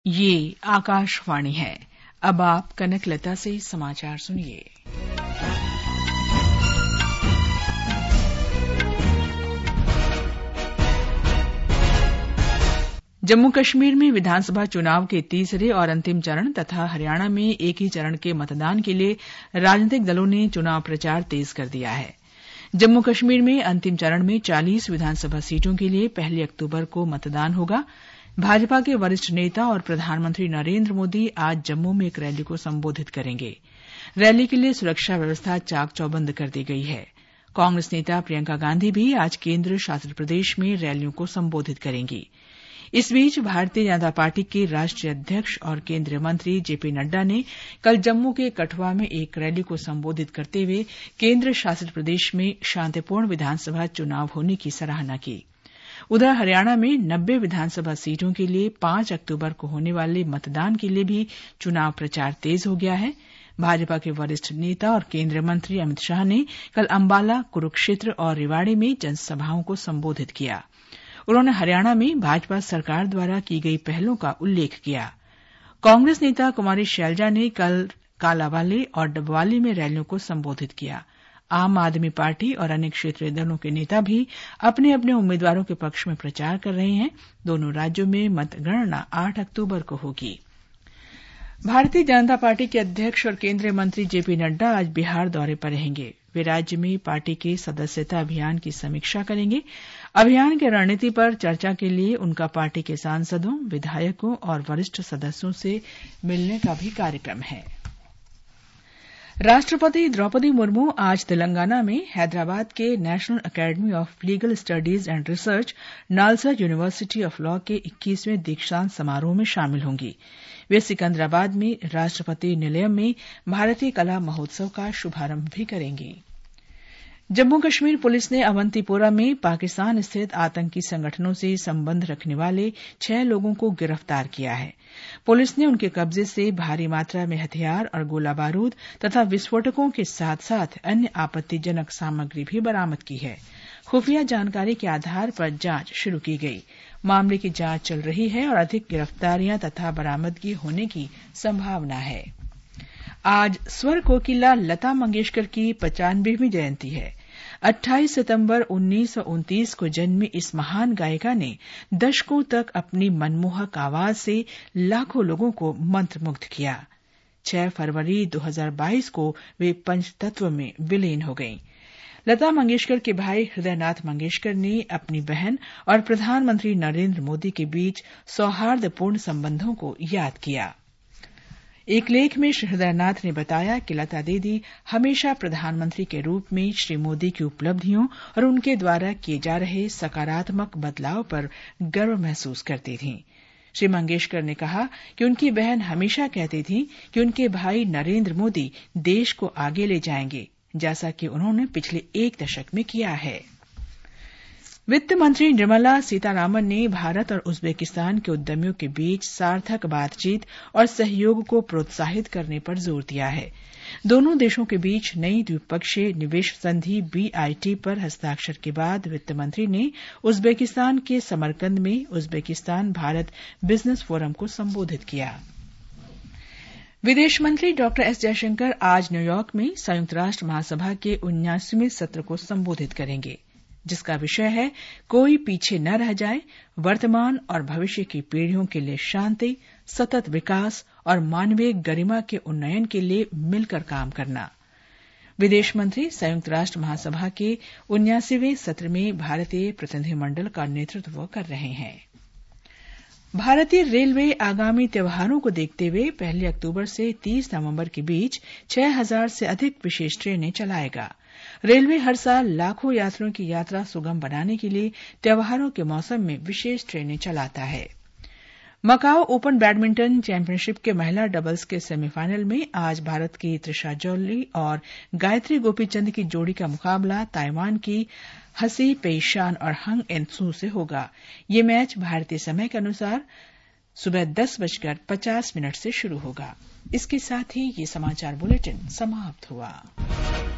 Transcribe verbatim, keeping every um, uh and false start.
ये आकाशवाणी है। अब आप कनकलता से समाचार सुनिए। जम्मू कश्मीर में विधानसभा चुनाव के तीसरे और अंतिम चरण तथा हरियाणा में एक ही चरण के मतदान के लिए राजनीतिक दलों ने चुनाव प्रचार तेज कर दिया है। जम्मू कश्मीर में अंतिम चरण में चालीस विधानसभा सीटों के लिए पहली अक्टूबर को मतदान होगा। भाजपा के वरिष्ठ नेता और प्रधानमंत्री नरेंद्र मोदी आज जम्मू में एक रैली को संबोधित करेंगे। रैली के लिए सुरक्षा व्यवस्था चाक चौबंद कर दी गई है। कांग्रेस नेता प्रियंका गांधी भी आज केंद्र शासित प्रदेश में रैलियों को संबोधित करेंगी। इस बीच भारतीय जनता पार्टी के राष्ट्रीय अध्यक्ष और केंद्रीय मंत्री जेपी नड्डा ने कल जम्मू के कठुआ में एक रैली को संबोधित करते हुए केंद्र शासित प्रदेश में शांतिपूर्ण विधानसभा चुनाव होने की सराहना की। उधर हरियाणा में नब्बे विधानसभा सीटों के लिए पांच अक्टूबर को होने वाले मतदान के लिए भी चुनाव प्रचार तेज हो गया है। भाजपा के वरिष्ठ नेता और केंद्रीय मंत्री अमित शाह ने कल अंबाला, कुरुक्षेत्र और रेवाड़ी में जनसभाओं को संबोधित किया। उन्होंने हरियाणा में भाजपा सरकार द्वारा की गई पहलों का उल्लेख किया। कांग्रेस नेता कुमारी शैलजा ने कल कालांवाली और डबवाली में रैलियों को संबोधित किया। आम आदमी पार्टी और अन्य क्षेत्रीय दलों के नेता भी अपने अपने उम्मीदवारों के पक्ष में प्रचार कर रहे हैं। दोनों राज्यों में मतगणना आठ अक्टूबर को होगी। भारतीय जनता पार्टी के अध्यक्ष और केंद्रीय मंत्री जेपी नड्डा आज बिहार दौरे पर रहेंगे। वे राज्य में पार्टी के सदस्यता अभियान की समीक्षा करेंगे। अभियान की रणनीति पर चर्चा के लिए उनका पार्टी के सांसदों, विधायकों और वरिष्ठ सदस्यों से मिलने का भी कार्यक्रम है। राष्ट्रपति द्रौपदी मुर्मू आज तेलंगाना में हैदराबाद के national academy of legal studies and research NALSAR university of law के इक्कीसवें दीक्षांत समारोह में शामिल होंगी। वे सिकंदराबाद में राष्ट्रपति निलयम में भारतीय कला महोत्सव का शुभारंभ भी करेंगी। जम्मू कश्मीर पुलिस ने अवंतीपोरा में पाकिस्तान स्थित आतंकी संगठनों से संबंध रखने वाले छह लोगों को गिरफ्तार किया है। पुलिस ने उनके कब्जे से भारी मात्रा में हथियार और गोला बारूद तथा विस्फोटकों के साथ साथ अन्य आपत्तिजनक सामग्री भी बरामद की है। खुफिया जानकारी के आधार पर जांच शुरू की गई। मामले की जांच चल रही है और अधिक गिरफ्तारियां तथा बरामदगी होने की संभावना है। आज स्वर कोकिला लता मंगेशकर की पचानवेवीं जयंती है। अट्ठाईस सितंबर उन्नीस सौ उनतीस को जन्मी इस महान गायिका ने दशकों तक अपनी मनमोहक आवाज से लाखों लोगों को मंत्रमुग्ध किया। छह फरवरी दो हज़ार बाईस को वे पंचतत्व में विलीन हो गईं। लता मंगेशकर के भाई हृदयनाथ मंगेशकर ने अपनी बहन और प्रधानमंत्री नरेंद्र मोदी के बीच सौहार्दपूर्ण संबंधों को याद किया। एक लेख में श्री हृदयनाथ ने बताया कि लता दीदी हमेशा प्रधानमंत्री के रूप में श्री मोदी की उपलब्धियों और उनके द्वारा किए जा रहे सकारात्मक बदलाव पर गर्व महसूस करती थीं। श्री मंगेशकर ने कहा कि उनकी बहन हमेशा कहती थी कि उनके भाई नरेंद्र मोदी देश को आगे ले जाएंगे, जैसा कि उन्होंने पिछले एक दशक में किया है। वित्त मंत्री निर्मला सीतारामन ने भारत और उज्बेकिस्तान के उद्यमियों के बीच सार्थक बातचीत और सहयोग को प्रोत्साहित करने पर जोर दिया है। दोनों देशों के बीच नई द्विपक्षीय निवेश संधि बीआईटी पर हस्ताक्षर के बाद वित्त मंत्री ने उज्बेकिस्तान के समरकंद में उज्बेकिस्तान भारत बिजनेस फोरम को संबोधित किया। विदेश मंत्री डॉक्टर एस जयशंकर आज न्यूयॉर्क में संयुक्त राष्ट्र महासभा के उन्यासीवें सत्र को संबोधित करेंगे, जिसका विषय है कोई पीछे न रह जाए, वर्तमान और भविष्य की पीढ़ियों के लिए शांति, सतत विकास और मानवीय गरिमा के उन्नयन के लिए मिलकर काम करना। विदेश मंत्री संयुक्त राष्ट्र महासभा के उन्यासीवें सत्र में भारतीय प्रतिनिधिमंडल का नेतृत्व कर रहे हैं। भारतीय रेलवे आगामी त्योहारों को देखते हुए पहली अक्टूबर से तीस नवंबर के बीच छह हजार से अधिक विशेष ट्रेनें चलाएगा। रेलवे हर साल लाखों यात्रियों की यात्रा सुगम बनाने के लिए त्योहारों के मौसम में विशेष ट्रेनें चलाता है। मकाओ ओपन बैडमिंटन चैंपियनशिप के महिला डबल्स के सेमीफाइनल में आज भारत की त्रिशा जॉली और गायत्री गोपीचंद की जोड़ी का मुकाबला ताइवान की हसी पेईशान और हंग एनसू से होगा। ये मैच भारतीय समय के अनुसार सुबह दस बजकर पचास मिनट से शुरू होगा। इसके साथ ही ये समाचार बुलेटिन समाप्त हुआ।